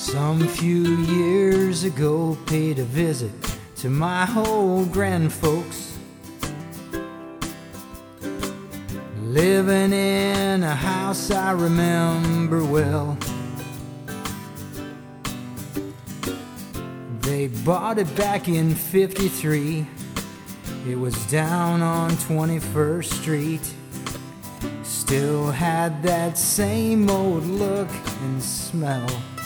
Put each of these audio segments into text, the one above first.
Some few years ago, paid a visit to my old grandfolks, living in a house I remember well. They bought it back in '53. It was down on 21st Street. Still had that same old look and smell.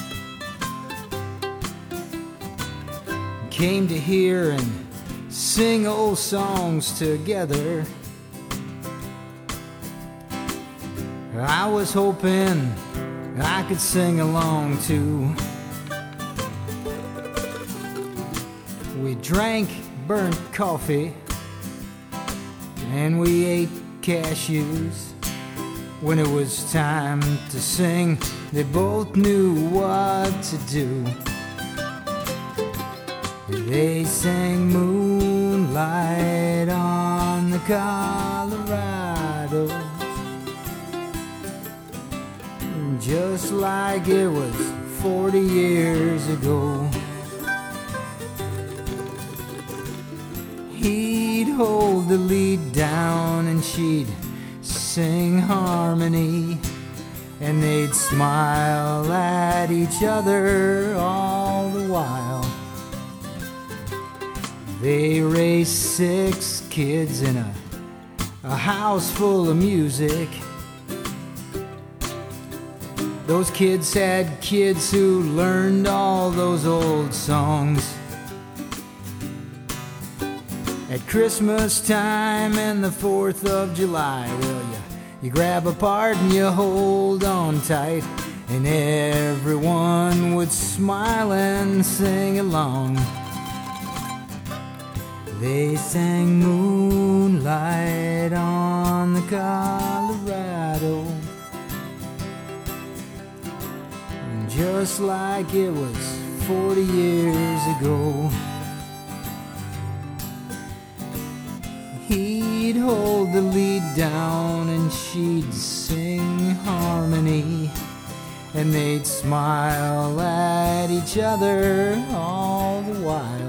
Came to hear and sing old songs together. I was hoping I could sing along too. We drank burnt coffee and we ate cashews. When it was time to sing, they both knew what to do. They sang Moonlight on the Colorado, just like it was 40 years ago. He'd hold the lead down and she'd sing harmony, and they'd smile at each other all the while. They raised 6 kids in a house full of music. Those kids had kids who learned all those old songs. At Christmas time and the 4th of July, well, you grab apart and you hold on tight, and everyone would smile and sing along. They sang Moonlight on the Colorado, just like it was 40 years ago. He'd hold the lead down and she'd sing harmony, and they'd smile at each other all the while.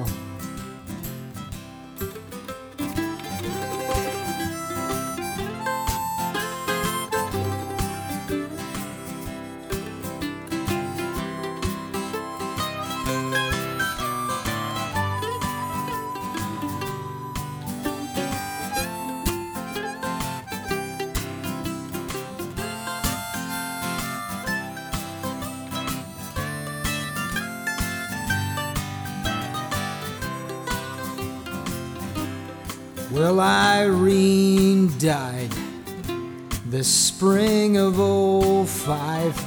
Well, Irene died the spring of '05.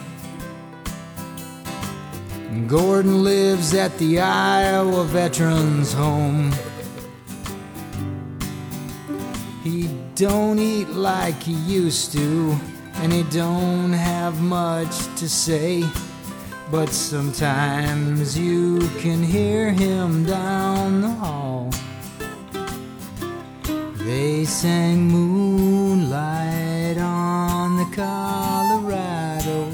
Gordon lives at the Iowa Veterans Home. He don't eat like he used to, and he don't have much to say, but sometimes you can hear him down the hall. They sang Moonlight on the Colorado,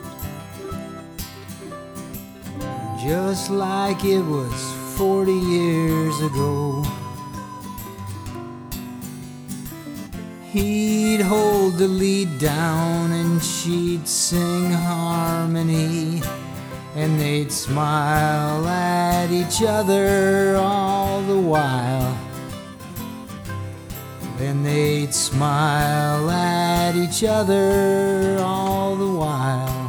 just like it was 40 years ago. He'd hold the lead down and she'd sing harmony, and they'd smile at each other all the while. And they'd smile at each other all the while.